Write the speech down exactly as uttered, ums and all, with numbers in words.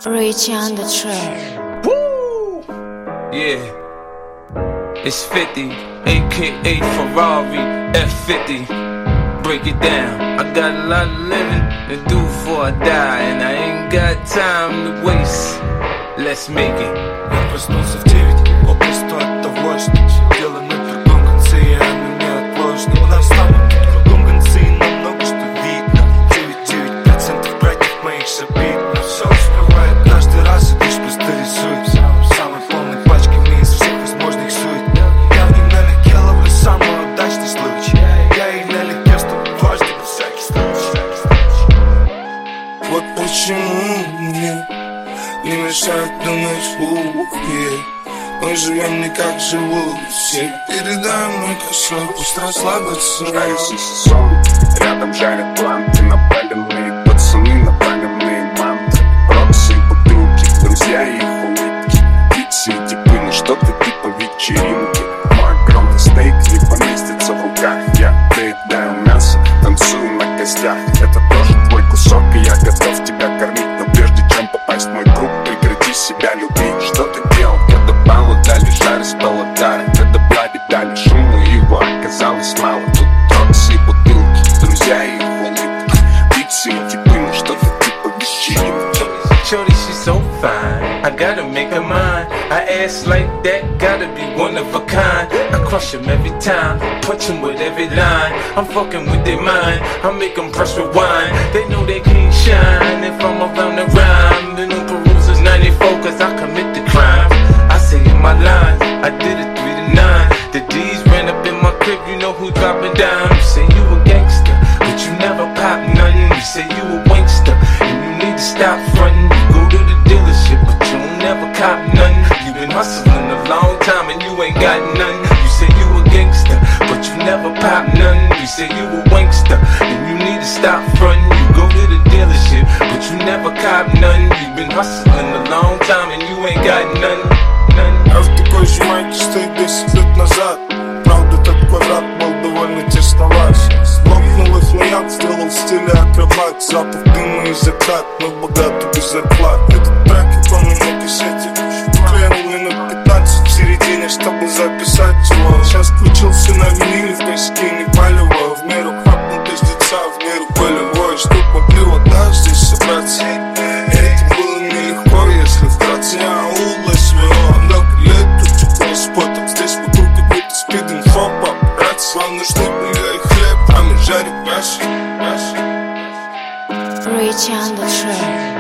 Rich on the track. Woo! Yeah. It's fifty, A K A Ferrari F fifty. Break it down. I got a lot of living to do before I die, and I ain't got time to waste. Let's make it. Я проснулся в девять, общество это важно. Дело на другом конце, и оно неотложно. У нас там на другом конце, и нам много что видно. девяносто девять процентов братьев моих же видно. Все успевает каждый раз, и лишь просто рисует. Самый полный пачки мне из всех возможных сует. Я в ней налегке ловлю самый удачный случай. Я и налегке, чтобы дважды на всякий случай. Вот почему мне не мешает думать вслух, yeah. Мы живем не как живут все. Передай мой кошелек, пусть расслабится. Нравится сезон, рядом жарят планты, напаленные пацаны, напаленные манты. Роксы и бутылки, друзья и их улыбки. Пиццы и типы, ну что-то типа вечеринки. Мой огромный стейк не поместится в руках. Я доедаю мясо, танцую на костях. Это тоже твой кусок, и я готов тебя кормить. Но прежде чем попасть в мой круг, прекрати себя любить. Что ты делал, когда пало, дали жары, стало даром. Когда бляди дали шуму, его оказалось мало. Тут роксы и бутылки, друзья и их улыбки. Пиццы и типы, ну что-то типа вечеринки. Shorty, she's so fine, I gotta make her mine. I ass like that, gotta be one of a kind. I crush them every time, punch them with every line. I'm fucking with their mind, I make them press rewind. They know they can't shine if I'm around the rhyme. The new perusers ninety-four, cause I commit the crime. I say in my lines, I did it three to nine. The D's ran up in my crib, you know who dropping down. You say you a gangster, but you never pop nothing. You say you a wankster, and you need to stop frontin'. You go to the dealership, but you don't never cop nothing. You been hustling a long time and you ain't got nothing. You say you a gangster, but you never pop nothing. You say you a wankster, and you need to stop frontin'. You go to the dealership, but you never cop nothing. You been hustling a long time and you ain't got nothing. Я в такой же майке, что и десять лет назад. Правда, тот квадрат был довольно тесноват. Лопнул их маяк, сделал в стиле акробат. Запах дыма и закат, но богатый без зарплат. Этот трек я помню на кассете. Клеил минут пятнадцать в середине, чтобы записать его. Сейчас включился на виниле, в косяке не палево. В меру хапнул пиздеца, в меру полевой. Чтоб могли вот нас здесь собраться. Это было нелегко, если вкратце. Я аула своего много лет тут тепло спотом. Здесь вокруг как будто спид-инфо, брат. Славно, что были и хлеб, а мы жарим каши. Rich on the track.